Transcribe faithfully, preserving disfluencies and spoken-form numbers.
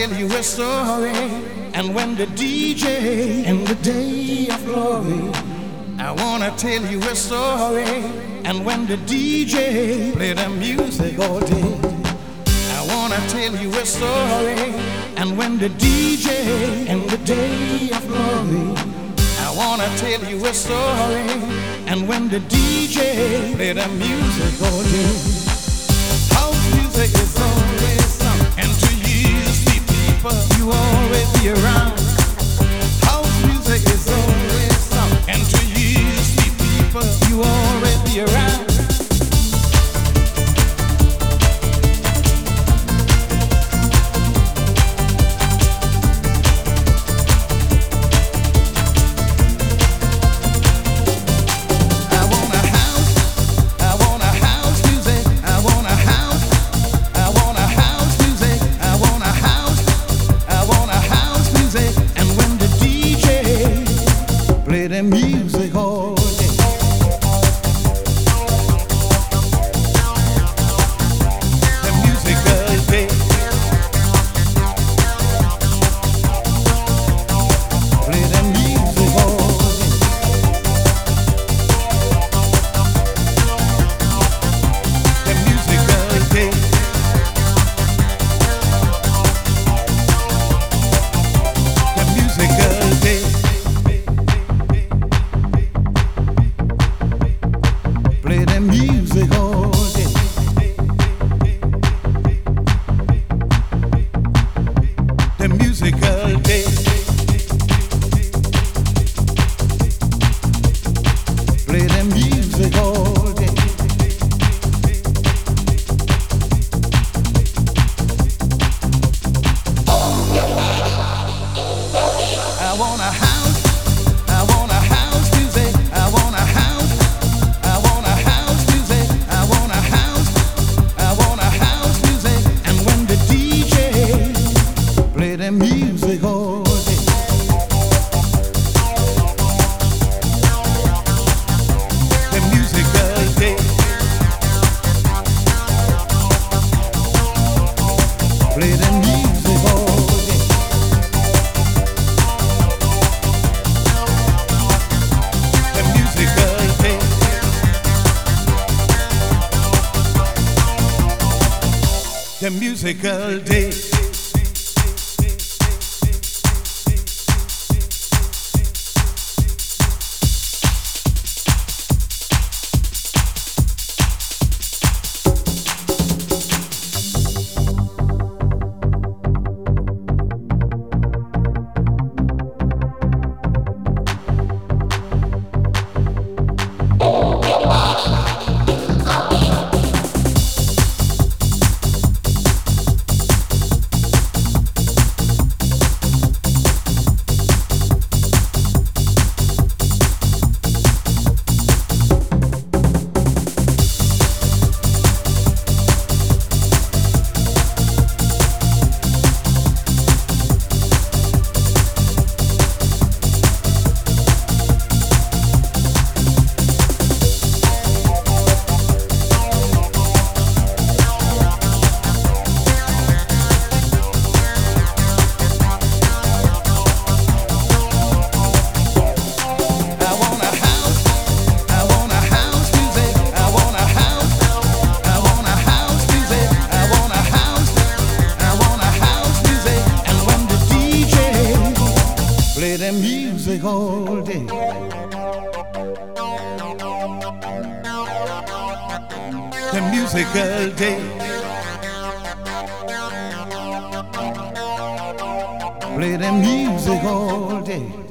tell you a story. And when the D J in the day of glory, I wanna tell you a story. And when the D J play the music all day, I wanna tell you a story. And when the D J in the day of glory, I wanna tell you a story. And when the D J play the music all day, house music is always some, and to you sweet people, you always be around. House music is always some, and to you sweet people, you always be around. The music all day. The music all day. Play the music all day. The music all day. The music all day. Play the music all day. The music all day. Play the music all day. I want a house. I want a house music. I want a house. I want a house music. I want a house. I want a house music. And when the D J play the music all day, the music all day. Play the music all day. The music all day. The music all day. Play the music all day. The music all day. Play the music all day.